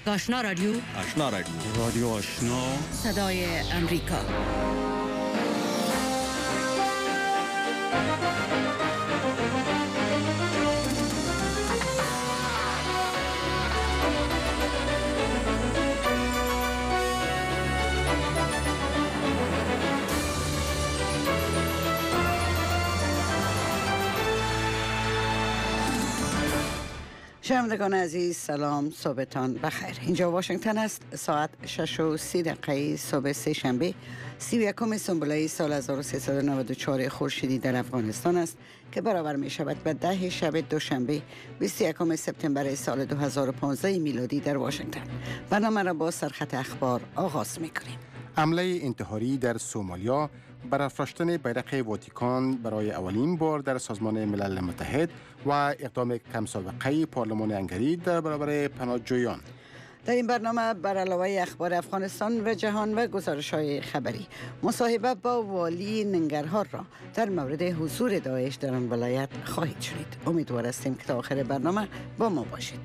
آشنا رادیو رادیو آشنا صدای امریکا. شنوندگان عزیز سلام، صبحتان بخیر. اینجا واشنگتن است. ساعت 6:30 صبح سه شنبه 31 سنبوله سال 1394 خورشیدی در افغانستان است که برابر می شود به 10 شب دوشنبه 21 سپتامبر سال 2015 میلادی در واشنگتن. برنامه را با سرخط اخبار آغاز می کنیم. حمله انتحاری در سومالیا، برافراشتن بیرق واتیکان برای اولین بار در سازمان ملل متحد و اقدام کم سابقه پارلمان هنگری در برابر پناهجویان. در این برنامه بر علاوه اخبار افغانستان و جهان و گزارش‌های خبری، مصاحبه با والی ننگرهار را در مورد حضور داعش در آن ولایت خواهید شنید. امیدوار هستیم که تا آخر برنامه با ما باشید.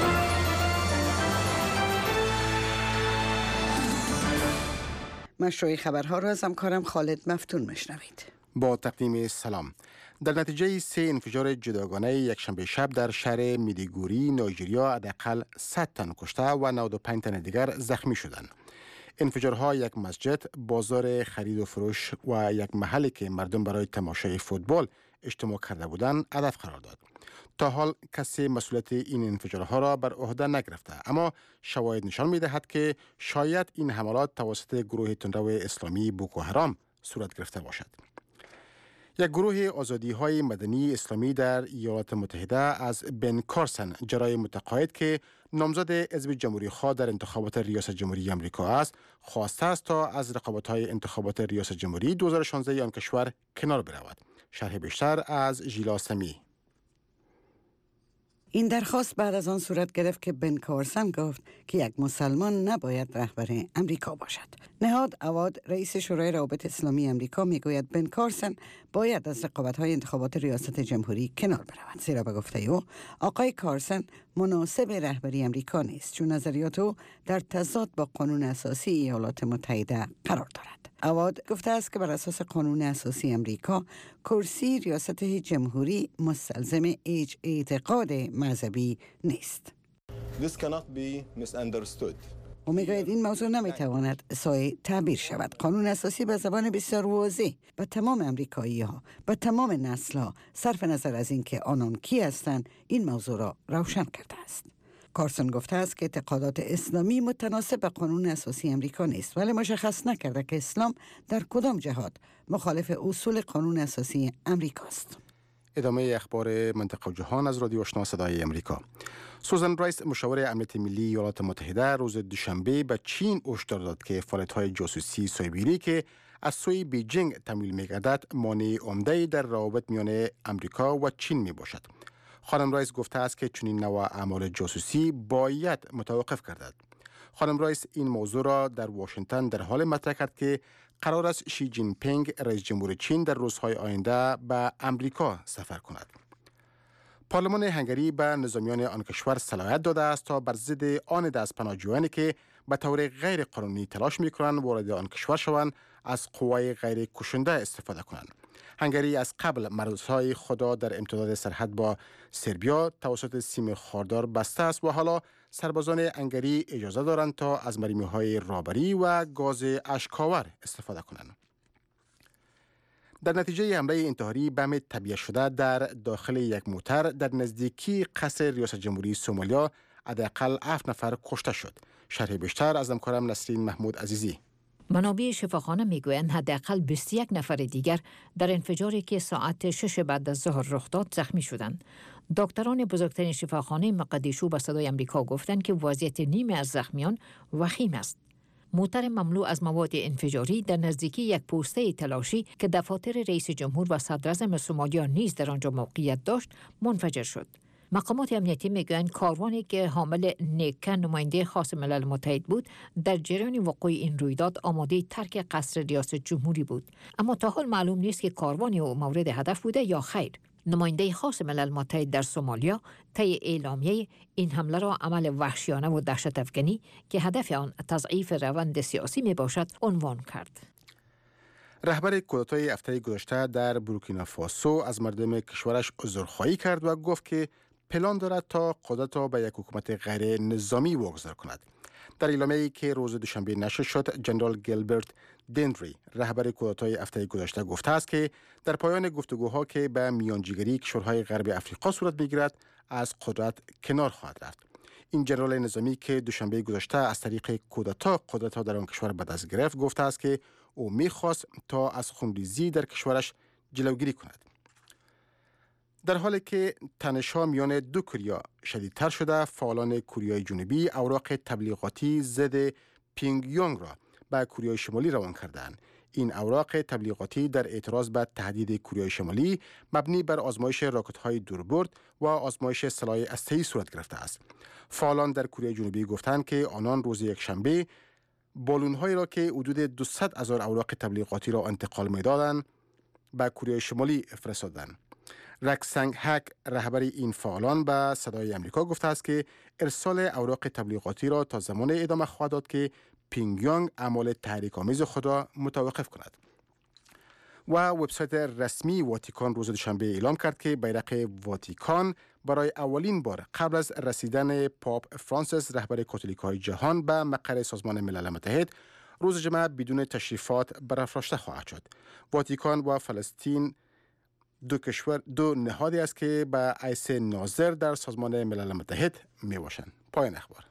مشروع خبرها را از همکارم خالد مفتون میشنوید. با تقدیم سلام. در نتیجه 3 انفجار جداگانه یکشنبه شب در شهر میدیگوری نایجریا حداقل 100 تن کشته و 95 تن دیگر زخمی شدند. انفجارها یک مسجد، بازار خرید و فروش و یک محلی که مردم برای تماشای فوتبال اجتماع کرده بودند هدف قرار داد. تا حال کسی مسئولیت این انفجارها را بر عهده نگرفته، اما شواهد نشان می‌دهد که شاید این حملات توسط گروه تندرو اسلامی بوکو حرام صورت گرفته باشد. یک گروه آزادی‌های مدنی اسلامی در ایالات متحده از بن کارسن جرای متقاعد که نامزد حزب جمهوری‌خواه در انتخابات ریاست جمهوری آمریکا است، خواسته است تا از رقابت‌های انتخابات ریاست جمهوری 2016 آن کشور کنار برود. شرح بیشتر از ژیلا سمی. این درخواست بعد از آن صورت گرفت که بن کارسن گفت که یک مسلمان نباید رهبر امریکا باشد. نهاد عواد رئیس شورای روابط اسلامی امریکا میگوید بن کارسن باید از رقابت‌های انتخابات ریاست جمهوری کنار برود، زیرا به گفته او آقای کارسن مناسب رهبری امریکا نیست، چون نظریات او در تضاد با قانون اساسی ایالات متحده قرار دارد. عواد گفته است که بر اساس قانون اساسی امریکا کرسی ریاست جمهوری مستلزم هیچ اعتقاد مذهبی نیست. This cannot be misunderstood. او میگوید این موضوع نمیتواند سایه تعبیر شود. قانون اساسی به زبان بسیار واضح به تمام امریکایی‌ها، به تمام نسل‌ها، صرف نظر از اینکه آنان کی هستند، این موضوع را روشن کرده است. کارسن گفته است که اعتقادات اسلامی متناسب با قانون اساسی امریکا نیست، ولی مشخص نکرده که اسلام در کدام جهات مخالف اصول قانون اساسی امریکا است. ادامه اخبار منطقه و جهان از رادیو آشنا صدای امریکا. سوزان رایس مشاور امنیت ملی ایالات متحده روز دوشنبه به چین هشدار داد که فعالیت‌های جاسوسی سایبری که از سوی بیجینگ تمویل می‌گردد مانع عمده در روابط میان امریکا و چین میباشد. خانم رایس گفته است که چنین نوع اعمال جاسوسی باید متوقف گردد. خانم رایس این موضوع را در واشنگتن در حال مطرح کرد که قرار است شی جین پینگ رئیس جمهور چین در روزهای آینده به امریکا سفر کند. پارلمان هنگری به نظامیان آن کشور صلاحیت داده است تا بر ضد آن دست پناهجویانی که به طور غیر قانونی تلاش می‌کنند وارد آن کشور شوند از قوای غیر کشنده استفاده کنند. هنگری از قبل مرزهای خود را در امتداد سرحد با سربیا توسط سیم خاردار بسته است و حالا سربازان هنگری اجازه دارند تا از مریمی‌های رابری و گاز اشک‌آور استفاده کنند. در نتیجه حمله انتحاری بم تبیه شده در داخل یک موتر در نزدیکی قصر ریاست جمهوری سومالیا حداقل 7 نفر کشته شد. شرح بیشتر از همکارم نسرین محمود عزیزی. منابع شفاخانه میگویند حداقل 21 نفر دیگر در انفجاری که ساعت 6 بعد از ظهر رخ داد زخمی شدند. دکتران بزرگترین شفاخانه مقدیشو به صدای امریکا گفتند که وضعیت نیمه از زخمیان وخیم است. موتر مملو از مواد انفجاری در نزدیکی یک پوسته تلاشی که دفاتر رئیس جمهور و صدراعظم سومالیا نیز در آنجا موقعیت داشت منفجر شد. مقامات امنیتی میگویند کاروانی که حامل نیکن نماینده خاص ملل متحد بود در جریان وقوع این رویداد آماده ترک قصر ریاست جمهوری بود، اما تا حال معلوم نیست که کاروانی او مورد هدف بوده یا خیر. نماینده خاص ملل متحد در سومالیا طی اعلامیه این حمله را عمل وحشیانه و دهشت افکنی که هدف آن تضعیف روند سیاسی می باشد عنوان کرد. رهبر کودتای هفته گذشته در بورکینافاسو از مردم کشورش عذرخواهی کرد و گفت که پلان دارد تا قدرت را به یک حکومت غیر نظامی واگذار کند. در اعلامیه‌ای که روز دوشنبه نشر شد، جنرال گیلبرت دندری رهبر کودتای هفته گذشته گفته است که در پایان گفتگوها که به میانجیگری کشورهای غرب افریقا صورت می‌گیرد از قدرت کنار خواهد رفت. این جنرال نظامی که دوشنبه گذشته از طریق کودتا قدرت در آن کشور به دست گرفت گفته است که او می‌خواست تا از خونریزی در کشورش جلوگیری کند. در حالی که تنش‌ها میان دو کره شدیدتر شده، فعالان کره جنوبی اوراق تبلیغاتی ضد پیونگ یانگ را به کره شمالی روان کردند. این اوراق تبلیغاتی در اعتراض به تهدید کره شمالی مبنی بر آزمایش راکت‌های دوربرد و آزمایش سلاح هسته‌ای صورت گرفته است. فعالان در کره جنوبی گفتند که آنان روز یکشنبه بالون‌هایی را که حدود 200,000 اوراق تبلیغاتی را انتقال می‌دادند به کره شمالی فرستادند. رکسنگ هک رهبر این فعالان به صدای امریکا گفته است که ارسال اوراق تبلیغاتی را تا زمان ادامه خواهد داد که پیونگ یانگ اعمال تحریک‌آمیز خود را متوقف کند. و وبسایت رسمی واتیکان روز دوشنبه اعلام کرد که بیرق واتیکان برای اولین بار قبل از رسیدن پاپ فرانسیس رهبر کاتولیک‌های جهان به مقر سازمان ملل متحد روز جمعه بدون تشریفات برافراشته خواهد شد. واتیکان و فلسطین دو نهادی است که به حیث ناظر در سازمان ملل متحد می باشند. پایان اخبار.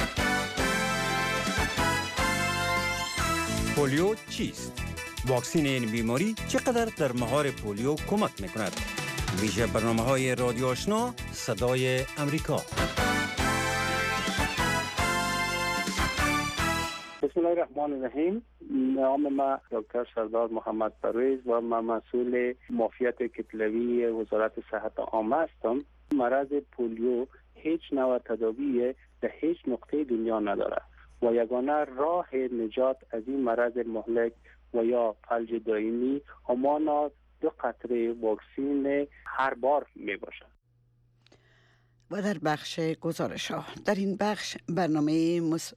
پولیو چیست؟ واکسین این بیماری چقدر در مهار پولیو کمک می کند؟ ویژه برنامه‌های رادیو آشنا صدای امریکا. بسم الله الرحمن الرحیم. نام من دکتر سردار محمد پرویز و من مسئول معافیت کتلوی وزارت صحت عامه هستم. مرض پولیو هیچ نوع تداوی در هیچ نقطه دنیا نداره و یگانه راه نجات از این مرض مهلک و یا فلج دائمی همان 2 قطره واکسین هر بار می باشد. و در بخش گزارش ها، در این بخش برنامه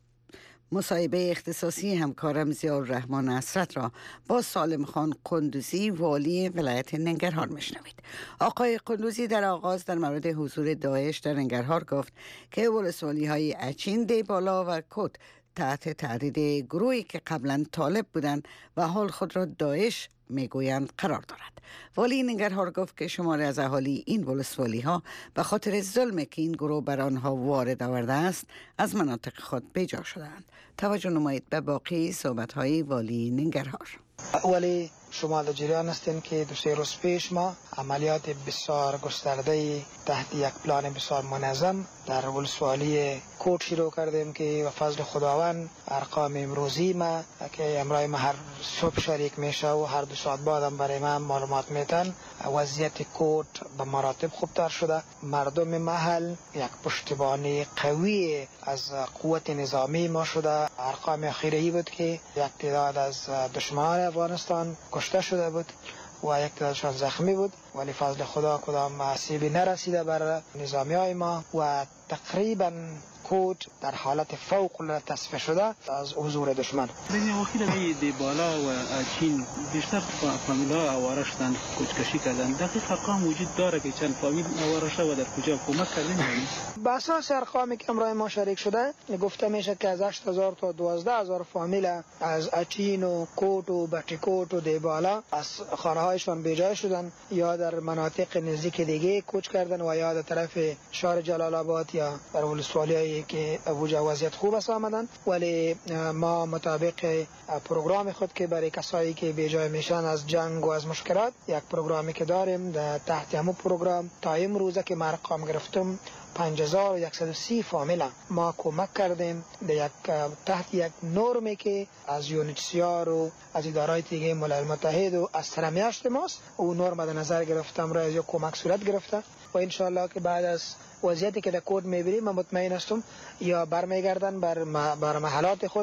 مصاحبه اختصاصی همکارم ضیاءالرحمن نصرت را با سالم خان قندوزی والی ولایت ننگرهار میشنوید. آقای قندوزی در آغاز در مورد حضور داعش در ننگرهار گفت که ولسوالی های اچین، دیبالا و کت تحت تهدید گروهی که قبلا طالب بودند و حال خود را داعش میگویند قرار دارد. والی ننگرهار گفت که شماری از اهالی این ولسوالی ها به خاطر ظلمی که این گروه بر آنها وارد آورده است از مناطق خود بیجا شدند. توجه نمایید به باقی صحبت های والی ننگرهار. ولی شما در جریان هستین که 2-3 روز پیش ما عملیات بسیار گسترده تحت یک پلان بسیار منظم در ولسوالی کوٹ شروع کردیم که به فضل خداوند ارقام امروزی ما که امرای ما هر صبح شریک میشه و هر 2 ساعت بعدم برای من معلومات میتن، وضعیت کوٹ به مراتب خوبتر شده. مردم محل یک پشتیبانی قوی از قوت نظامی ما شده. ارقام اخیری بود که یک تعداد از دشمنان افغانستان کشته شده بود و یک تعدادشان زخمی بود، ولی فضل خدا کدام آسیبی نرسیده بر نظامی های ما و تقریبا کوٹ در حالت فوق العاده تصفیه شده از حضور دشمن. بین وکیل دیبالا و چین بیشتر فامیل‌ها آواره شدند، کوچ‌کشی کردند. دقیق ارقام وجود داره که چند فامیل آواره شده و در کجا کمک کردن؟ به اساس ارقامی که امروز ما شریک شده گفته میشه که از 8000 تا 12000 فامیل از اچین و کوٹ و بټیکوټ و دیبالا از خانه‌هایشان بیجای شدند یا در مناطق نزدیک دیگه کوچ کردن و یا در طرف شهر جلال آباد یا در ولسوالی که اوجا وضعیت خوب است آمدن. ولی ما مطابق پروگرام خود که برای کسایی که بیجای میشن از جنگ و از مشکلات یک پروگرامی که داریم تحت همون پروگرام تا امروزه که من ارقام گرفتم 5130 فامیل ما کمک کردیم تحت یک نرمی که از یونیسیار و از ادارات دیگه ملل متحد و از سرمیاشت ماست. اون نرم در نظر گرفتم را از یک کمک صورت گرفته و انشالله که بعد از وضعیتی که در کوت میبینیم من مطمئن هستم یا برمیگردن بر محلات خود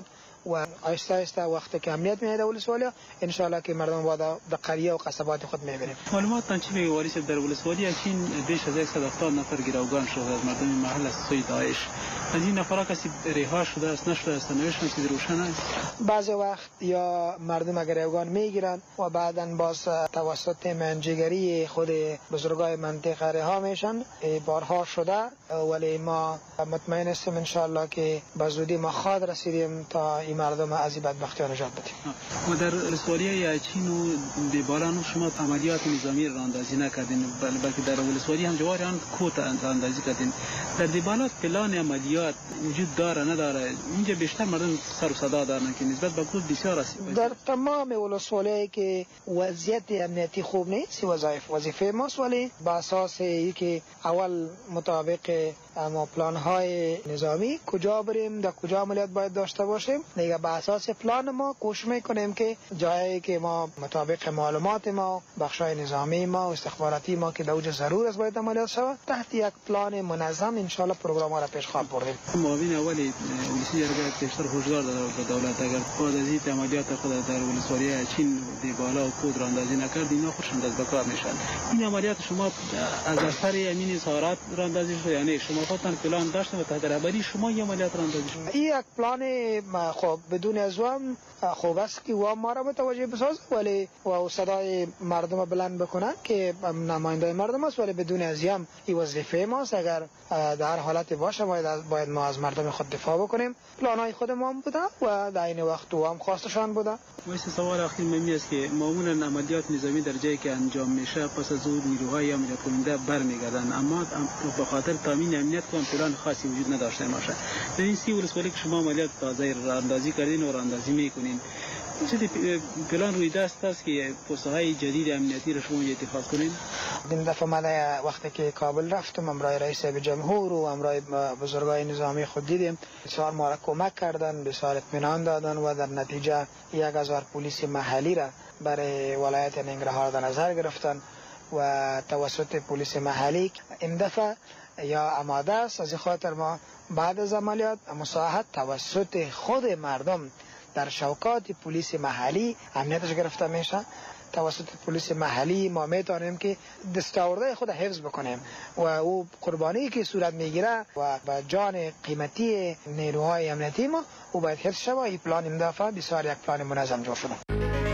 و آهسته آهسته وقت که امنیت میاد ولسوالی ان شاء الله که مردم بعد در قریه و قصبات خود میبینیم. معلومات چی میگه والی صاحب؟ در ولسوالی اچین بیش از 170 نفر گروگان شده از مردم محل از سوی داعش. از این نفرها کسی رها شده است نشده است؟ نوشتن چیزی روشن است؟ بعضی وقت یا مردم گروگان میگیرن و بعداً باز توسط منجگری خود بزرگای منطقه رها میشن. بارها شده ولی ما مطمئن هستیم ان شاء الله که به زودی ما خواد رسیدیم تا این مردم از این بدبختی نجات بدیم. و در ولسوالی اچین و دیبالان شما عملیات نظامی را اندازی نکردین، بلکه در ولسوالی هم جوار آن کوت اندازی کردین. در دیبالات پلان عملیات وجود داره نداره؟ اینجا بیشتر مردم سر و صدا دارن که نسبت به کوت بسیار است. در تمام ولسوالی که وضعیت امنیتی خوب نیست، وظیفه ماست ولی با اساس اینکه اول مطابق اما پلان های نظامی کجا بریم در کجا عملیات باید داشته باشیم، دیگه با اساس پلان ما کوشش میکنیم که جایی که ما مطابق معلومات ما بخشای نظامی ما و استخباراتی ما که دوج ضرور است باید عملیات شود تحت یک پلان منظم ان شاء الله پروگرام را پیش خواهد بردیم. معاون اولی ولسی اگر بیشتر هشدار داده به دولت اگر بعد از این عملیات خود در ولسوالی چین دیبالا و کود را اندازی نکرد اینا خودشون دست به کار میشن. این عملیات شما از اثر امین سارات را اندازی شده یعنی شما خودتان پلان داشته و تحت رهبری شما این عملیات را اندازی شده؟ این یک پلان خب بدون از وام خوب است که وام ما را متوجه بسازه ولی و صدای مردم بلند بکنن که نماینده مردم است ولی بدون از یم این وظیفه ماست. اگر در حالت باشه باید ما از مردم خود دفاع بکنیم. پلانای خود ما بوده و در این وقت وام خواستشان بوده. واسه سوال اخیر مهمی است که معمولا عملیات نظامی در جایی که انجام میشه پس از اون نیروهای عملیات کننده برمیگردن اما به خاطر تامین امنیت کم پلان خاصی وجود نداشته باشه. در این سی ولسوالی که شما عملیات تازه راندازی کردین و راندازی میکنین چه پلان روی دست است که پست‌های جدید امنیتی را شما اتخاذ کنین؟ این دفعه ما وقتی که کابل رفتم امرای رئیس جمهور و امرای بزرگای نظامی خود دیدیم بسیار ما را کمک کردن، بسیار اطمینان دادن و در نتیجه 1000 پلیس محلی را برای ولایت ننگرهار در نظر گرفتن و توسط پلیس محلی این دفعه یا آماده است. از خاطر ما بعد از عملیات مساعدت توسط خود مردم در شوکات پلیس محلی امنیتش گرفته میشه. توسط پلیس محلی ما میتونیم که دستاورده خود حفظ بکنیم و او قربانی که صورت میگیره و با جان قیمتی نیروهای امنیتی ما او باید حفظ شود. این پلان این دفعه بسیار یک پلان منظم جور شده.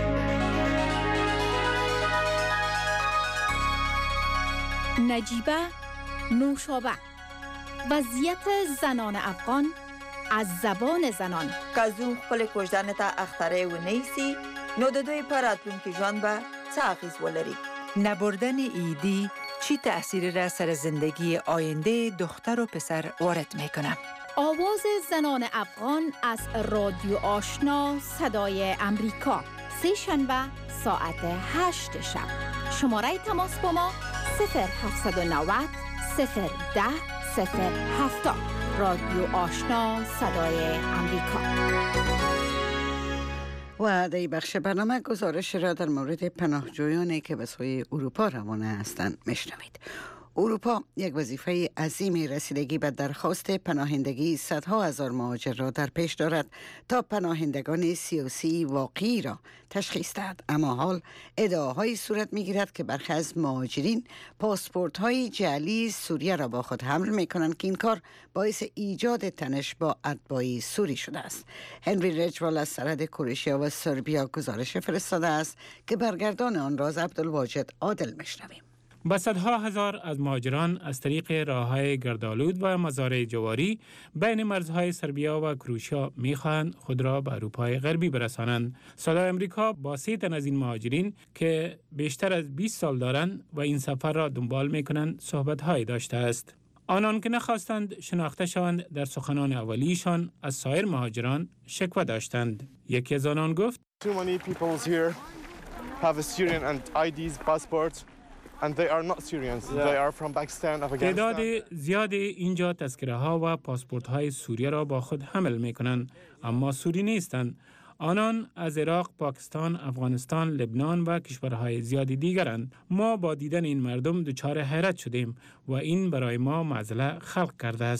نجیبه نوشابه وضعیت زنان افغان از زبان زنان کازو خپل کوژدان ته اختره و نیسی نو د دوی پر راتلونکي ژوند به څه اغیز ولري. نبردن ایدی چی تأثیری را سر زندگی آینده دختر و پسر وارد میکنه؟ آواز زنان افغان از رادیو آشنا صدای امریکا سه شنبه ساعت 8 شب. شماره تماس با ما 0790 010 070. رادیو آشنا صدای امریکا. و در بخش برنامه گزارش را در مورد پناهجویانی که به سوی اروپا روانه هستند میشنوید. اروپا یک وظیفه عظیم رسیدگی به درخواست پناهندگی صدها هزار مهاجر را در پیش دارد تا پناهندگان سیاسی واقعی را تشخیص دهد. اما حال ادعاهایی صورت میگیرد که برخی از مهاجرین پاسپورت های جعلی سوریه را با خود حمل میکنند که این کار باعث ایجاد تنش با اتباع سوری شده است. هنری رجوال از سرحد کرواتیا و سربیا گزارش فرستاده است که برگردان آن را از عبدالواجد عادل میشنویم. با صدها هزار از مهاجران از طریق راه‌های گردآلود و مزارع جواری بین مرزهای سربیا و کرواتیا می‌خواهند خود را به اروپای غربی برسانند. صدای امریکا با 3 تن از این مهاجرین که بیشتر از 20 سال دارند و این سفر را دنبال می‌کنند صحبت‌هایی داشته است. آنان که نخواستند شناخته شوند در سخنان اولیشان از سایر مهاجران شکوه داشتند. یکی از آنان گفت: Too many people here have Syrian and IDs passports. And they are not Syrians. They are from Pakistan, Afghanistan. تعداد زیاد اینجا تذکره ها و پاسپورت های سوریه را با خود حمل می کنند اما سوری نیستند. آنان از عراق، پاکستان، افغانستان، لبنان و کشورهای زیادی دیگرند. ما با دیدن این مردم دچار حیرت شدیم و این برای ما معضله خلق کرده است.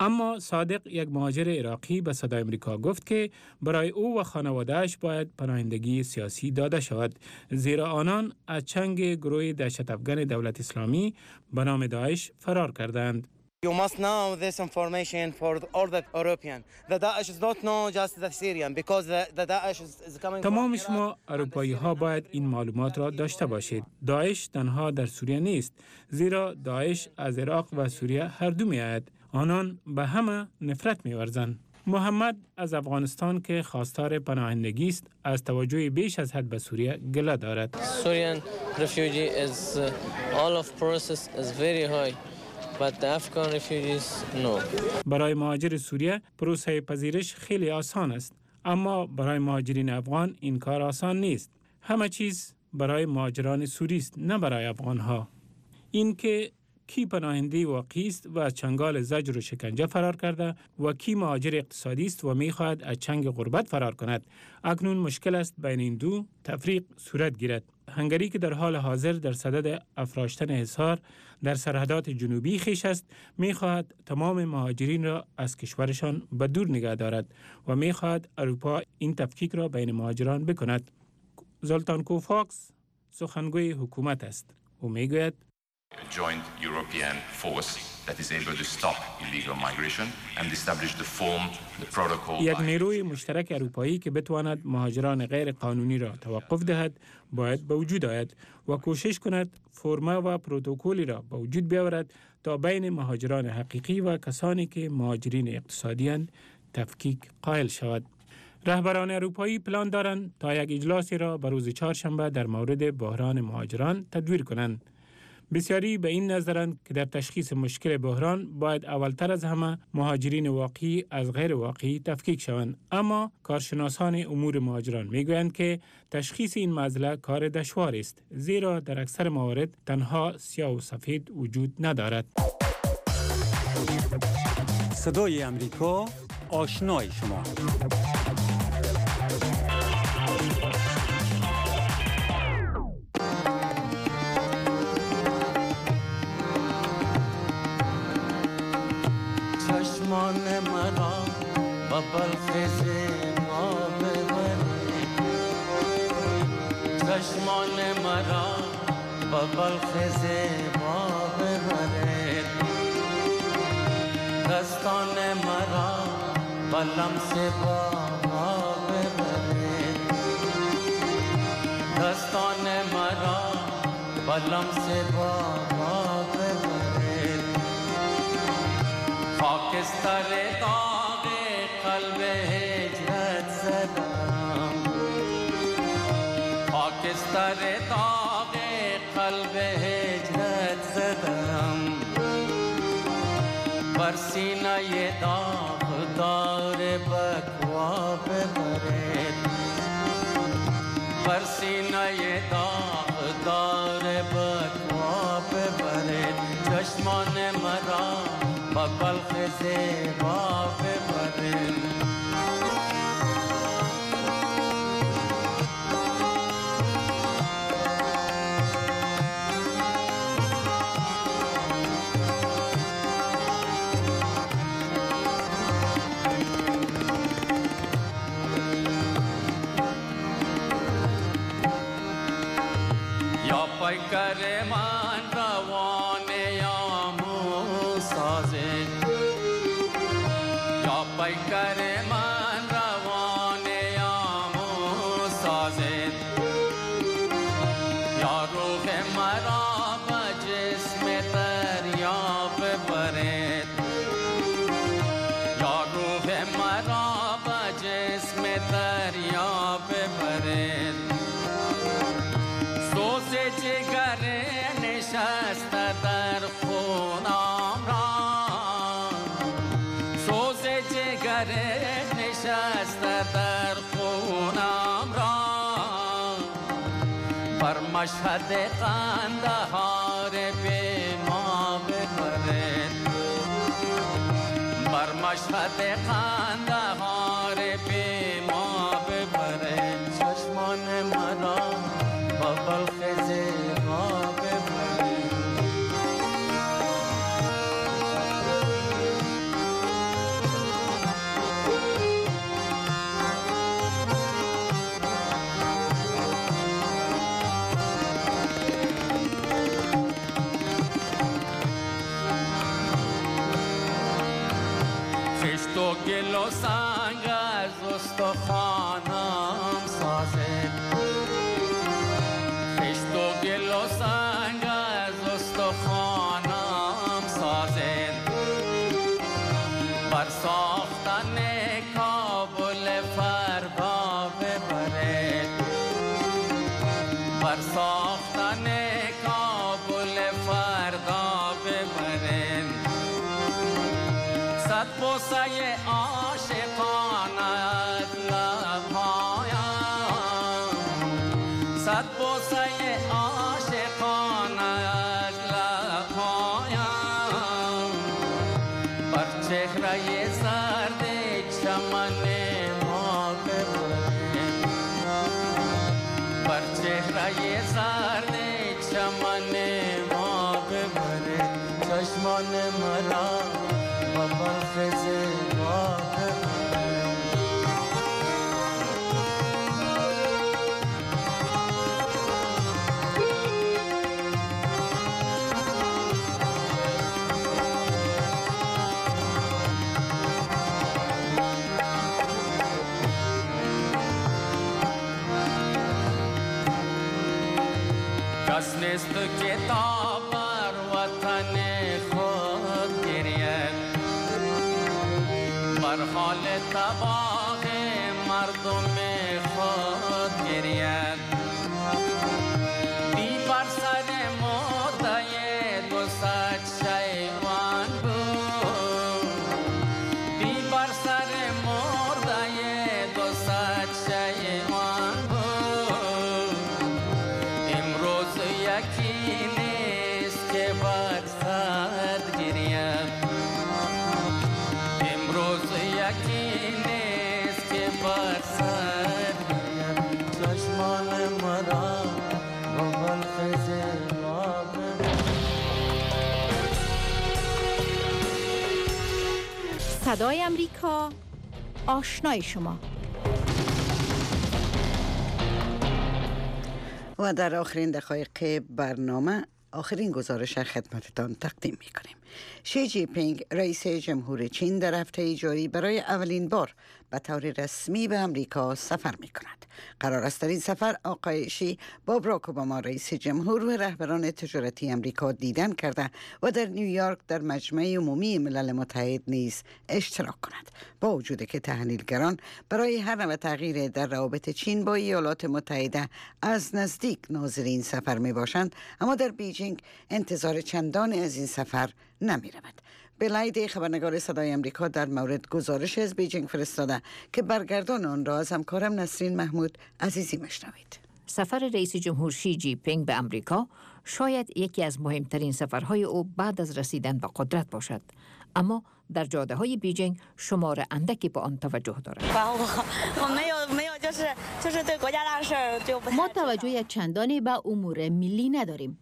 اما صادق، یک مهاجر عراقی، به صدای امریکا گفت که برای او و خانواده‌اش باید پناهندگی سیاسی داده شود، زیرا آنان از چنگ گروه دهشت افغان دولت اسلامی به نام داعش فرار کردند. You must know this information for all the European. The Daesh is not know just the Syrian because the Daesh is coming. تمام شما اروپایی ها باید این معلومات را داشته باشید. داعش تنها در سوریه نیست، زیرا داعش از عراق و سوریه هر دو می آید. آنان به همه نفرت می ورزند. محمد از افغانستان که خواستار پناهندگی است، از توجه بیش از حد به سوریه گله دارد. Syrian refugee is all of process is very high. But the Afghan refugees, no. برای مهاجر سوریه پروسه پذیرش خیلی آسان است، اما برای مهاجرین افغان این کار آسان نیست. همه چیز برای مهاجران سوری است، نه برای افغانها. این که کی پناهنده واقعی است و از چنگال زجر و شکنجه فرار کرده و کی مهاجر اقتصادی است و می‌خواهد از چنگ غربت فرار کند، اکنون مشکل است بین این دو تفریق صورت گیرد. هنگری که در حال حاضر در صدد افراشتن حصار در سرحدات جنوبی خویش است، می‌خواهد تمام مهاجرین را از کشورشان به دور نگه دارد و می‌خواهد اروپا این تفکیک را بین مهاجران بکند. زولتان کوفاکس سخنگوی حکومت است. او میگوید joint European force that is able to stop illegal migration and establish the form, the protocol. یک نیروی مشترک اروپایی که بتواند مهاجران غیر قانونی را توقف دهد باید به وجود آید و کوشش کند فرم و پروتکلی را به وجود بیاورد تا بین مهاجران حقیقی و کسانی که مهاجرین اقتصادی اند تفکیک قائل شود. رهبران اروپایی پلان دارند تا یک اجلاسی را به روز چهارشنبه در مورد بحران مهاجران تدویر کنند. بسیاری به این نظرند که در تشخیص مشکل بحران باید اولتر از همه مهاجرین واقعی از غیر واقعی تفکیک شوند، اما کارشناسان امور مهاجران میگویند که تشخیص این مسئله کار دشوار است، زیرا در اکثر موارد تنها سیاه و سفید وجود ندارد. صدای امریکا، آشنای شما. چشمان مرا با بلخز ما ببرید، چشمان مرا با بلخز ما ببرید، دستان مرا با لمس با ما ببرید، دستان مرا با لمس با ما ببرید، خاکستر داغ قلب هجرت زدم، خاکستر داغ قلب هجرت زدم، بر سینه داغدار بکوا ببرید، بر سینه داغدار بکوا ببرید، چشمان مرا با بلخ زیبا ببرید. یا پیکر من روانه یا موسازه، یا پیکر من روانه یا موسازه، یا روح مرا به جسم دریا ببرید، یا روح مرا به جسم دریا ببرید، سوز جگر نشسته در خونم را، سوز جگر نشسته در خونم را، بر مشهد قندهار به ما ببرید، بر مشهد قندهار به ما ببرید، چشمان مرا با بلخ زیبا ببرید. ساختن کابل فردا ببرن صد بوسه عاشقانه از لبهایم صد بوسه عاشقانه از لبهایم بر چهره زرد چمن ما ببرن بر چهره زرد چمن ما ببرن چشمان مرا و برخز ما ببرن کس نیست که تا بر وطن خود گرید بر حال تباه مردم خود گرید بی بر سر مرده دو صد شیوان بود بی بر سر مرده دو صد شیوان بود امروز یکی نیست که بر سر گرید امروز یکی نیست که بر سر گرید چشمان مرا و بلخز ما صدای امریکا، آشنای شما. و در آخرین دقایق برنامه آخرین گزارش خدمتتان تقدیم می کنیم. شی جی پینگ رئیس جمهور چین در هفته جاری برای اولین بار به طور رسمی به امریکا سفر می کند. قرار است در این سفر آقای شی با باراک اوباما رئیس جمهور و رهبران تجارتی امریکا دیدن کرده و در نیویورک در مجمع عمومی ملل متحد نیز اشتراک کند. با وجود که تحلیلگران برای هر نوع تغییر در روابط چین با ایالات متحده از نزدیک ناظر این سفر می باشند، اما در بیجینگ انتظار چندان از این سفر نمی رود. بلایدی خبرنگار صدای امریکا در مورد گزارش از بیجینگ فرستاده که برگردان آن را از همکارم نسرین محمود عزیزی مشنوید. سفر رئیس جمهور شی جی پینگ به امریکا شاید یکی از مهمترین سفرهای او بعد از رسیدن به قدرت باشد، اما در جاده های بیجینگ شمار اندکی به آن توجه دارد. ما توجه چندانی به امور ملی نداریم.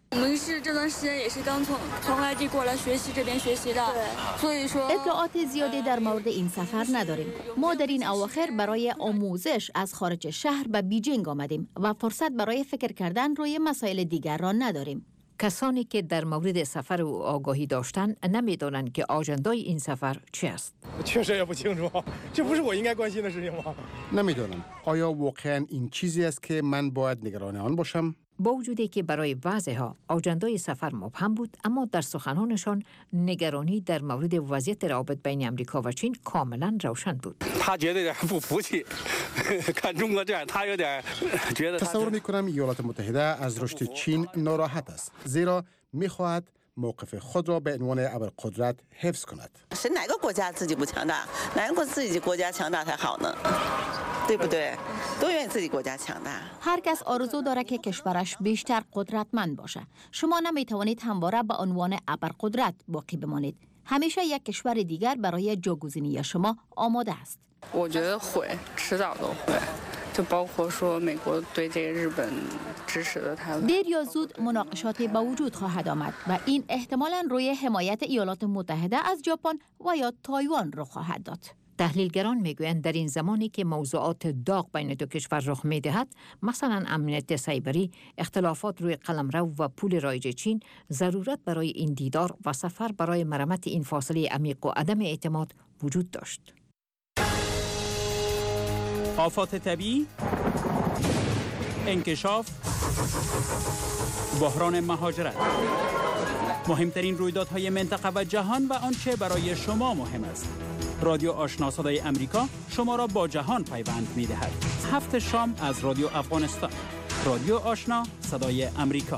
اطلاعات زیادی در مورد این سفر نداریم. ما در این اواخر برای آموزش از خارج شهر به بیجینگ آمدیم و فرصت برای فکر کردن روی مسائل دیگر را نداریم. کسانی که در مورد سفر او آگاهی داشتند نمی‌دانند که آژندای این سفر چی است. نمی‌دانم آیا واقعا این چیزی است که من باید نگران آن باشم؟ با وجودی که برای بعضی‌ها آژندای سفر مبهم بود، اما در سخنانشان نگرانی در مورد وضعیت روابط بین آمریکا و چین کاملا روشن بود. تصور می‌کنم ایالات متحده از رشد چین ناراحت است، زیرا می‌خواهد موقف خود را به عنوان ابرقدرت حفظ کند. هر کس آرزو دارد که کشورش بیشتر قدرتمند باشد. شما نمی‌توانید همواره به عنوان ابرقدرت باقی بمانید. همیشه یک کشور دیگر برای جاگزینی شما آماده است. دیر یا زود مناقشاتی به وجود خواهد آمد و این احتمالاً روی حمایت ایالات متحده از ژاپن و یا تایوان رخ خواهد داد. تحلیلگران میگویند در این زمانی که موضوعات داغ بین دو کشور رخ می‌دهد، مثلا امنیت سایبری، اختلافات روی قلمرو و پول رایج چین، ضرورت برای این دیدار و سفر برای مرمت این فاصله عمیق و عدم اعتماد وجود داشت. آفات طبیعی، انکشاف، بحران مهاجرت، مهمترین رویدادهای منطقه و جهان و آنچه برای شما مهم است. رادیو آشنا صدای امریکا شما را با جهان پیوند می‌دهد. 7 شام از رادیو افغانستان. رادیو آشنا صدای امریکا.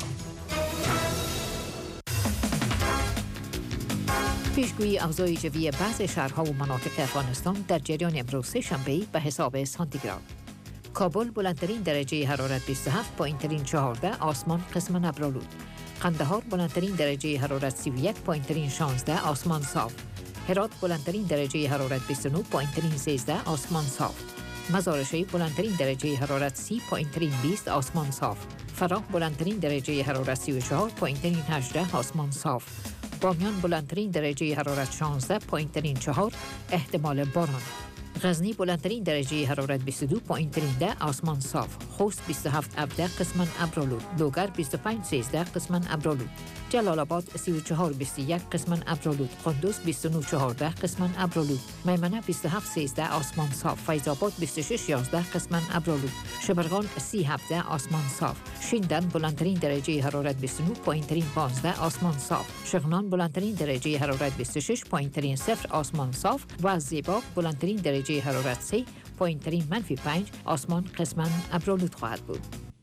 پیشگویی اوضاع جوی بعضی شهرها و مناطق افغانستان در جریان امروز سه‌شنبه به حساب سانتیگراد. کابل بلندترین درجه حرارت 27، پایین‌ترین 14، آسمان قسماً ابرآلود. قندهار بلندترین درجه حرارت 31، پایین‌ترین 16، آسمان صاف. هرات بلندترین درجه حرارت 29، پایین‌ترین 13، آسمان صاف. مزار شریف بلندترین درجه حرارت 30، پایین‌ترین 20، آسمان صاف. فراه بلندترین درجه حرارت 34، پایین‌ترین 18، آسمان صاف. بامیان بلندترین درجه حرارت 16، پایین‌ترین 4، احتمال باران. غزنی بلندترین درجه حرارت 22، پایین‌ترین 10، آسمان صاف. خوست 27 17 قسماً ابرآلود. لوگر 25 13 قسماً ابرآلود. جلال آباد 34 21 قسماً ابرآلود. قندوز 29 14 قسماً ابرآلود. میمنه 27 13 آسمان صاف. فیض آباد 26 11 قسماً ابرآلود. شبرغان 30 17 آسمان صاف. شیندن بلندترین درجه حرارت 29، پایین‌ترین 15، آسمان صاف. شغنان بلندترین درجه حرارت 26، پایین‌ترین 0، آسمان صاف. و زیباک بلندترین درجه حرارت 3، پایین‌ترین -5، آسمان قسماً ابرآلود خواهد بود.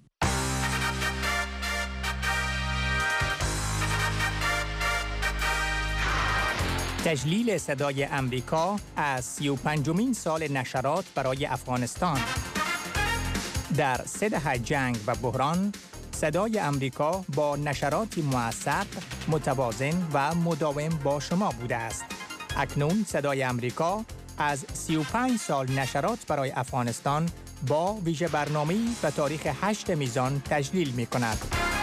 تجلیل صدای امریکا از 35مین سال نشرات برای افغانستان. در 3 دهه جنگ و بحران، صدای امریکا با نشراتی موثق، متوازن و مداوم با شما بوده است. اکنون صدای امریکا از 35 سال نشرات برای افغانستان با ویژه برنامه‌ای به تاریخ 8 میزان تجلیل می کند.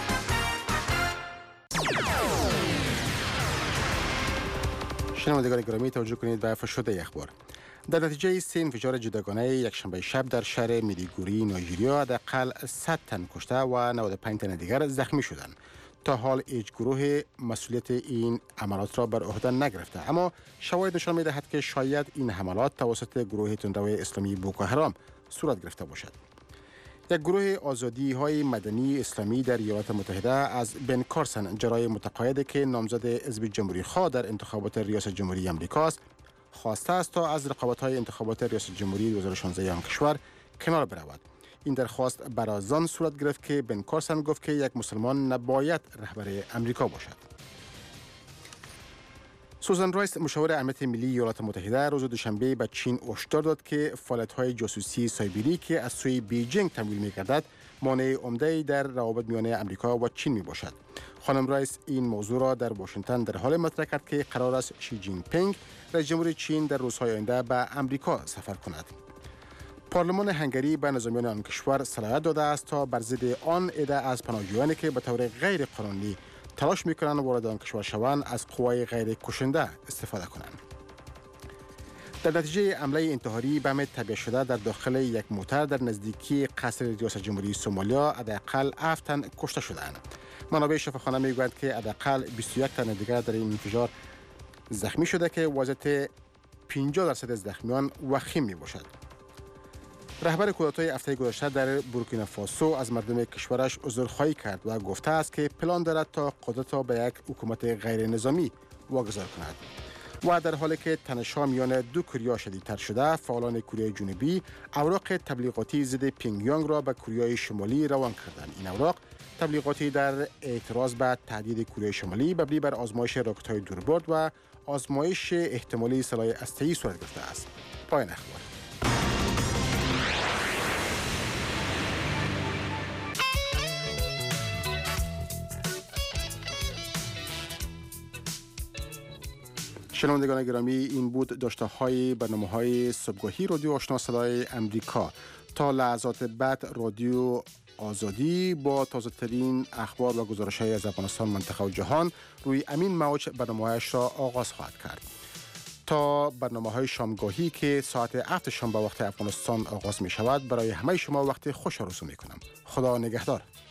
شنوندگان گرامی توجه کنید به فشرده اخبار. در نتیجه 3 انفجار جداگانه یکشنبه شب در شهر میدیگوری نایجریا حداقل 100 تن کشته و 95 تن دیگر زخمی شدند. تا حال هیچ گروه مسئولیت این عملات را بر عهده نگرفته، اما شواهد نشان می‌دهد که شاید این حملات توسط گروه تندرو اسلامی بوکو حرام صورت گرفته باشد. یک گروه آزادی‌های مدنی اسلامی در ایالات متحده از بن کارسن جرای متقاعد که نامزد حزب جمهوری‌خواه در انتخابات ریاست جمهوری آمریکا است، خواسته است تا از رقابت‌های انتخابات ریاست جمهوری 2016 آن کشور کنار برود. این درخواست برای آن صورت گرفت که بن کارسن گفت که یک مسلمان نباید رهبر امریکا باشد. سوزان رایس مشاور امنیت ملی ایالات متحده روز دوشنبه به چین هشدار داد که فعالیت‌های جاسوسی سایبری که از سوی بیجینگ تمویل می‌گردد مانع عمده در روابط میان امریکا و چین میباشد. خانم رایس این موضوع را در واشنگتن در حال مطرح کرد که قرار است شی جین پینگ رئیس جمهور چین در روزهای آینده به امریکا سفر کند. پارلمان هنگری به نظامیان آن کشور صلاحیت داده است تا بر ضد آن عده از پناهجویانی که به طور غیر قانونی تلاش میکنند وارد آن کشور شوند از قوای غیر کشنده استفاده کنند. در نتیجه حمله انتحاری بم طبیعی شده در داخل یک موتر در نزدیکی قصر ریاست جمهوری سومالیا حداقل 7 تن کشته شدند. منابع شفاخانه میگویند که حداقل 21 تن دیگر در این انفجار زخمی شده که وضعیت 50% از زخمیان وخیم می باشد. رهبر کودتای هفته گذشته در بورکینافاسو از مردم کشورش عذرخواهی کرد و گفته است که پلان دارد تا قدرت را به یک حکومت غیر نظامی واگذار کند. و در حالی که تنش‌ها میان دو کره شدیدتر شده، فعالان کره جنوبی اوراق تبلیغاتی ضد پیونگیانگ را به کره شمالی روان کردند. این اوراق تبلیغاتی در اعتراض به تهدید کره شمالی مبنی بر آزمایش راکت‌های دوربرد و آزمایش احتمالی سلاح هسته‌ای صورت گرفته است. پایان اخبار. شنوندگان گرامی، این بود داشته‌های برنامه‌های صبحگاهی رادیو آشنا صدای امریکا. تا لحظات بعد رادیو آزادی با تازه‌ترین اخبار و گزارش‌های از افغانستان، منطقه و جهان روی امین موج برنامه‌هایش را آغاز خواهد کرد. تا برنامه‌های شامگاهی که ساعت 7 شام به وقت افغانستان آغاز می‌شود، برای همه شما وقت خوش آرزو می‌کنم. خدا نگهدار.